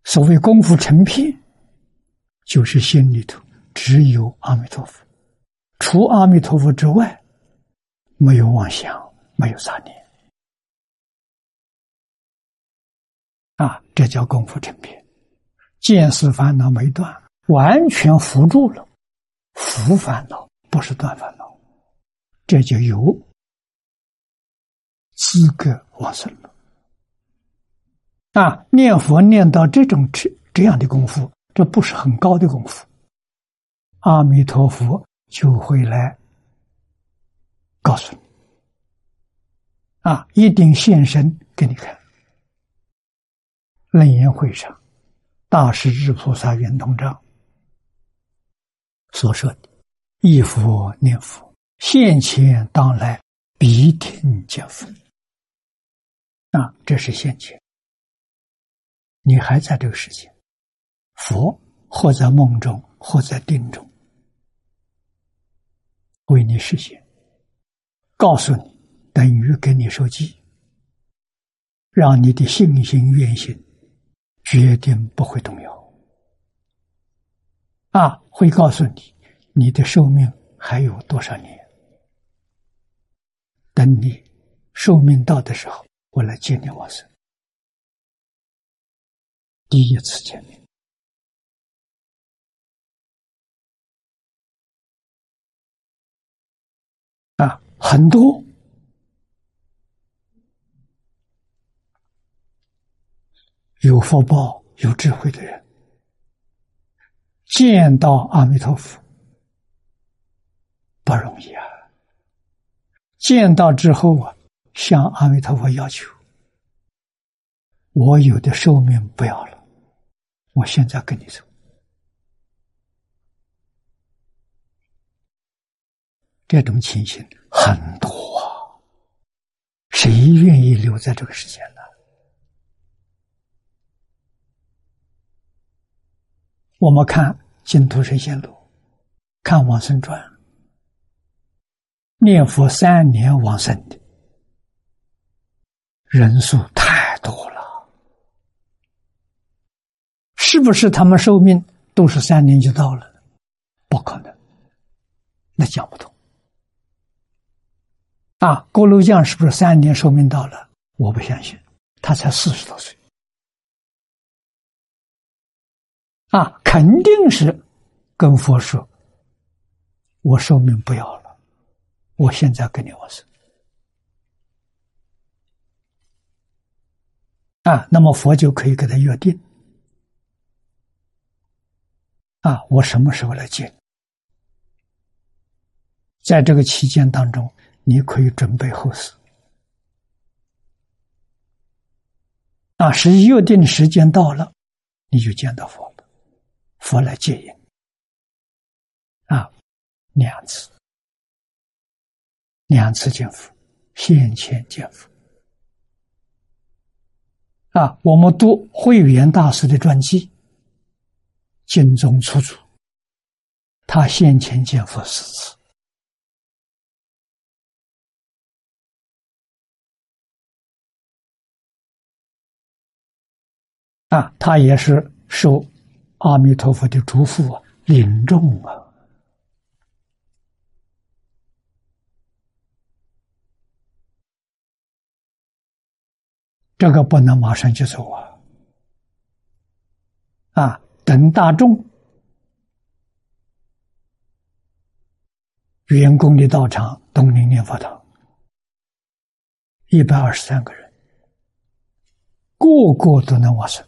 所谓功夫成片，就是心里头只有阿弥陀佛，除阿弥陀佛之外，没有妄想，没有杂念。这叫功夫成片，见思烦恼没断，完全伏住了，伏烦恼不是断烦恼，这就有资格往生了。念佛念到这样的功夫，这不是很高的功夫，阿弥陀佛就会来告诉你，一定现身给你看。楞严会上，大势至菩萨圆通章所说的忆佛念佛，现前当来必听见佛。这是现前，你还在这个世界，佛或在梦中，或在定中，为你实现，告诉你，等于给你授记，让你的信心愿心决定不会动摇。会告诉你，你的寿命还有多少年，等你寿命到的时候，我来接你往生。第一次见面，很多有福报有智慧的人见到阿弥陀佛不容易见到之后向阿弥陀佛要求，我有的寿命不要了，我现在跟你走。这种情形很多谁愿意留在这个世界呢？我们看《净土神仙录》，看《往生传》，念佛3年往生的人数太多了，是不是他们寿命都是3年就到了？不可能，那讲不通。郭炉匠是不是3年寿命到了？我不相信，他才40多岁。肯定是跟佛说，我寿命不要了，我现在跟你往生。那么佛就可以给他约定，我什么时候来接你？在这个期间当中，你可以准备后事。实际约定的时间到了，你就见到佛了，佛来接引。两次见佛，现前见佛。我们读慧远大师的传记，经中出处，他现前见佛4次。他也是受阿弥陀佛的嘱咐领众这个不能马上就走等大众员工的道场东林念佛堂123个人，个个都能往生，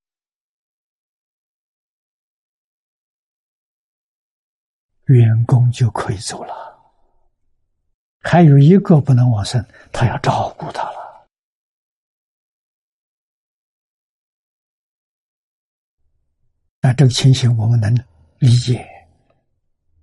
员工就可以走了。还有一个不能往生，他要照顾他了。这个情形我们能理解。